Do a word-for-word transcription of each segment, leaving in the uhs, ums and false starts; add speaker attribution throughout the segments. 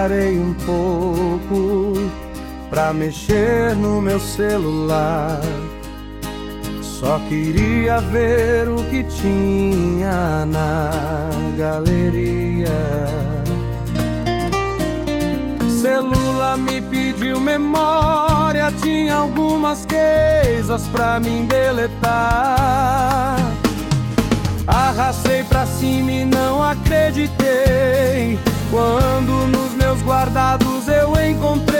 Speaker 1: parei um pouco pra mexer no meu celular. Só queria ver o que tinha na galeria. Celular me pediu memória, tinha algumas coisas pra mim deletar. Arrastei pra cima e não acreditei quando nos meus guardados eu encontrei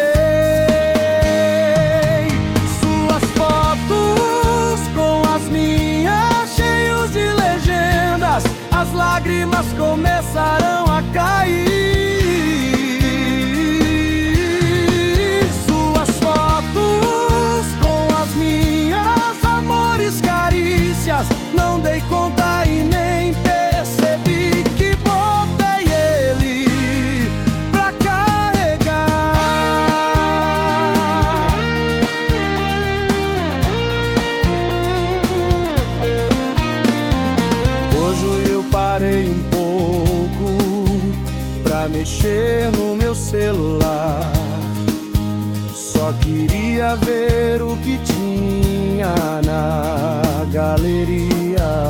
Speaker 1: suas fotos com as minhas, cheios de legendas. As lágrimas começaram a cair. Suas fotos com as minhas, amores, carícias. Não dei conta e nem percebi que botei ele pra carregar. Hoje eu parei um pouco pra mexer no meu celular. Só queria ver o que tinha na galeria.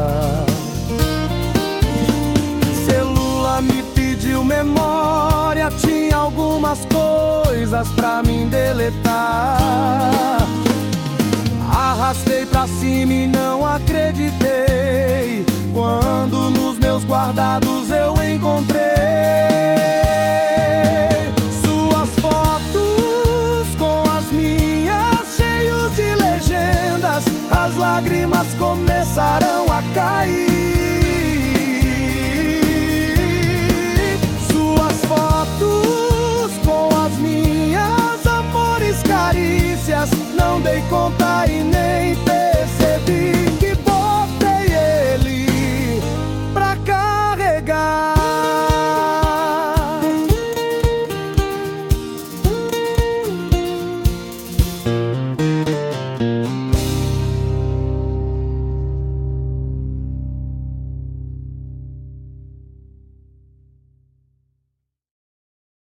Speaker 1: Celular me pediu memória, tinha algumas coisas pra mim deletar. Arrastei pra cima e não acreditei quando nos meus guardados eu encontrei suas fotos com as minhas, cheios de legendas. As lágrimas começaram a cair.